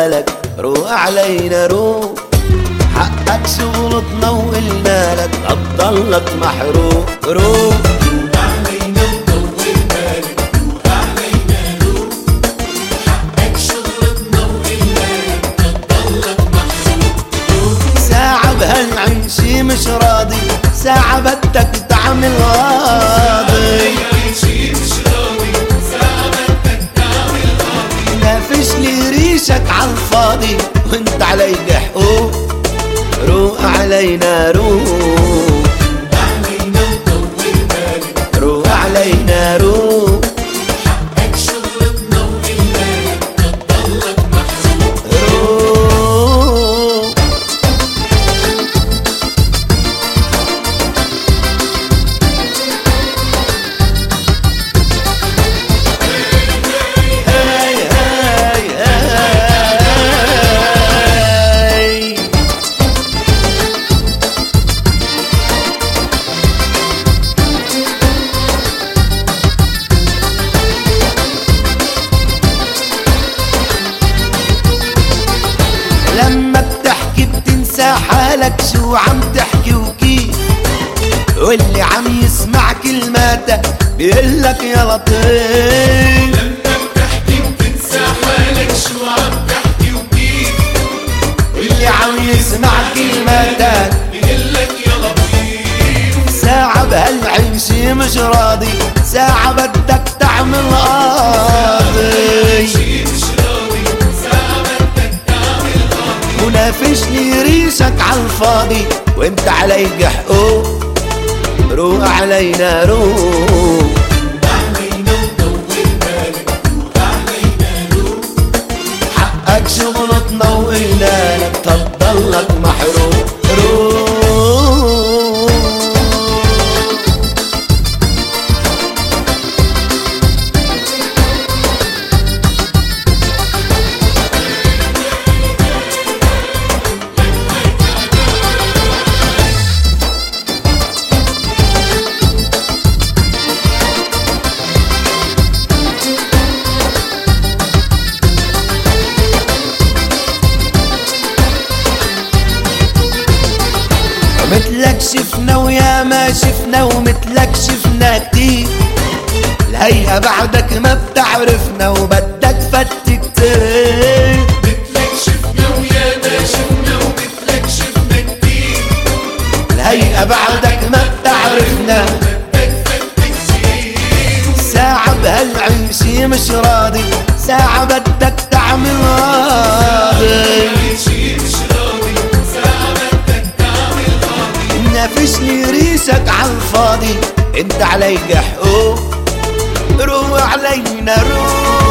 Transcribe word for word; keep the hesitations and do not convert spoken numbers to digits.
بالك، روق علينا روق، حقك شغلتنا وقلنا لك هتضلك محروق. روق علينا وطول بالك، روق علينا روق، حقك شغلتنا وقلنا لك هتضلك محروق. ساعة بهالعيشة مش راضي، ساعة بدك تعمل غاضي، نافش لي ريشك عالفاضي وانت عليك حقوق. روق علينا روق، علينا وطول بالك، روق علينا روق، حقك شغلتنا وقلنا لك هتضلك محروق. روق هاي هاي هاي. لما بتحكي بتنسى حالك، شو عم تحكي وكيف، واللي عم يسمع كلماتك بيقلك يا لطيف. لما بتحكي بتنسى حالك، شو عم تحكي وكيف، واللي عم يسمع كلماتك بيقلك يا لطيف. ساعة بهالعيشة مش راضي، ساعة بدك تعمل قاضي، ونافشني ريشك عالفاضي وانت عليك حقوق. روق علينا روق، علينا وطول بالك، روق علينا روق، حقك شغلتنا وقلنا لك تضلك محروق. روق مثلك شفنا ويا ما شفنا، ومثلك شفنا كتير، الهيئة بعدك ما بتعرفنا وبدك فت كتير. مثلك شفنا ويا ما شفنا، ومثلك شفنا كتير، الهيئة بعدك ما بتعرفنا، بدك فت كتير. ساعة بهالعيشة مش راضي، ساعة بدك تعمل راضي، نافشني ريشك عالفاضي انت عليك حقوق. روق علينا روق.